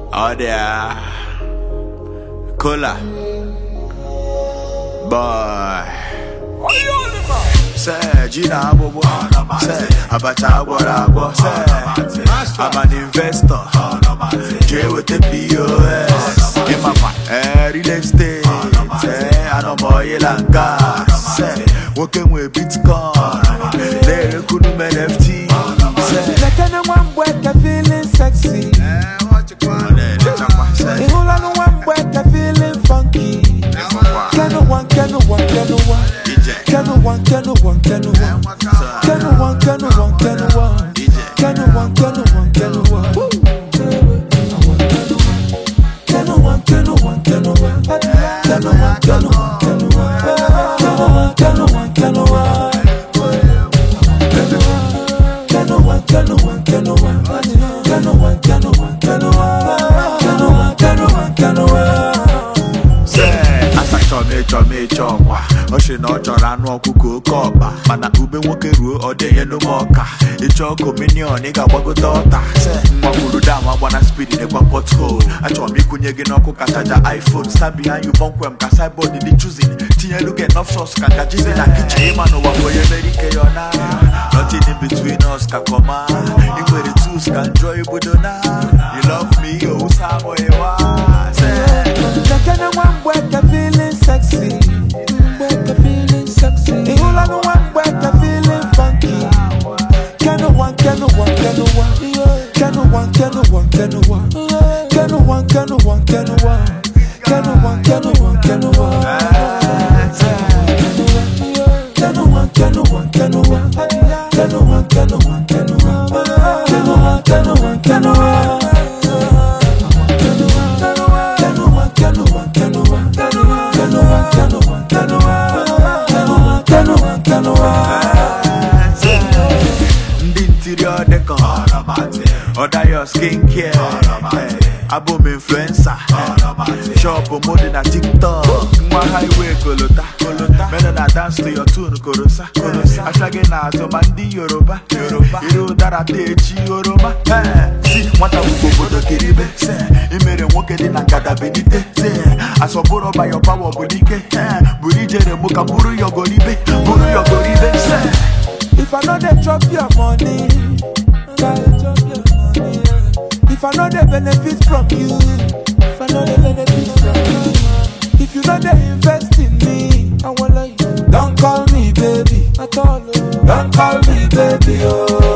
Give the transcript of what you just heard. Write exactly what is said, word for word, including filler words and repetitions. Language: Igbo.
Oh there, Cola, boy. Say Gina Bobo, say Abacha Borago, say I'm an investor. J with the P O S. In my eh, real estate. Say I know boy like gas. Say working with Bitcoin. They could do N F T. Say like anyone work, I feeling sexy. The whole lot of one work, I feeling funky. Can no one, can no one, can no one. Can no one, can no one, can no one. Can no one, can no one, can no one. Can no one, can no one, can no one. Can no one, can no one, can no one. Can no one, can no one, can no one. Can no one, can no one. Can no one, can no one, can no one. Can no one, can no one, can no one. Can no one, can no one, can no one. Say, as I chop me, chop me, chop wa. Oshi no chora no kuku kopa. Mana ube woke ruo ode ye no moka. Icho communion nigga wago daughter. Say, mwakuru dama wana speed in a pothole. Acho mi kunyegi no kuka charger iPhone. Stand behind you bunk wem ka side body di choosing. Tinya look at enough sauce kanga jizi na kitchen. Ima no wako ye merike yona. Nothing in between us ka koma. Igwe the tools can joy budona. You love me, oh samo ewa. Say, like anyone work, I feeling sexy. Work, I feeling sexy. The whole lot of one work, I feeling funky. Can no one, can no one, can no one. Can no one, can no one, can no one. Can no one, can no one, can no one. Can no one, can no one, can no one. Can no one, can no one, can no one. Can no one, can no one, can no one. Can no one, can no one, can no one. Ndi interior decor, order your skincare. Album influencer, shop mode na TikTok. My highway kolota, men na dance to your tune korosa. Ashage na zomandi Yoruba, Yoruba dara techi Yoruba. See, mwata ubobodo kiribe. Imere nwoke di na ngada benite. Asoboro by your power bodike. Burijere muka buru yogoribe, buru yogoribe. If I know they drop your money, if I know they benefit from you, if I know they benefit from you, if you know they invest in me, I wanna you. Don't call me baby at all. Don't call me baby, oh.